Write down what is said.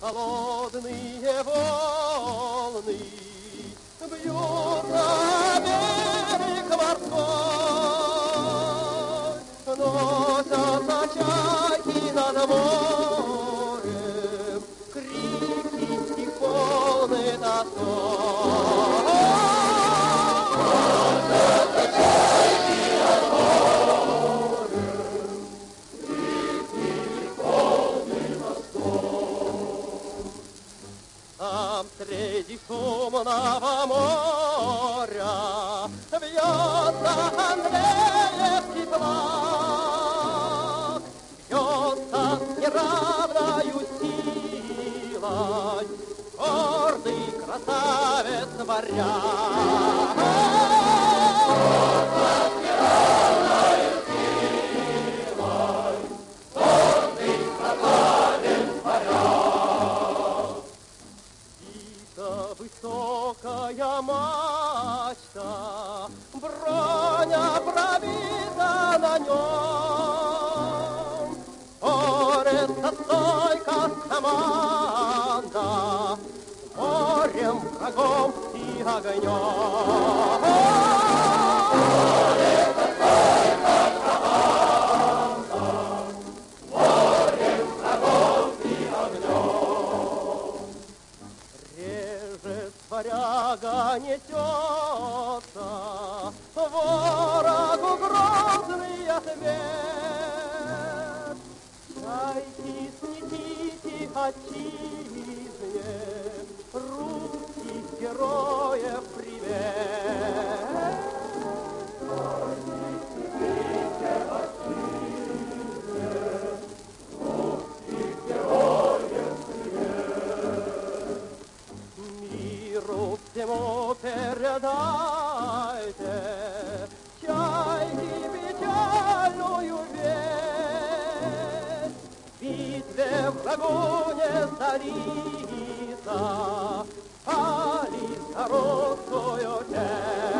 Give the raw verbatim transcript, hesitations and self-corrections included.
Холодные волны бьют на берег морской, носятся чайки над морем, крики их полны тоской. Носятся чайки над морем, крики их полны тоской. Там среди шумного моря бьется Андреевский флаг, бьется с неравною силой гордый красавец варяг. Бьется с неравною силой гордый красавец варяг. Высокая мачта, броня пробита на нем, борется стойко команда с морем, врагом и огнем. Борется стойко команда с морем, врагом и огнем. Варяга несется ворогу грозный ответ. Чайки, снесите отчизне русских героев привет. Чайки, снесите отчизне русских героев привет. Миру всему передайте чайки печальную весть. В битве врагу не сдались, али за русскую честь.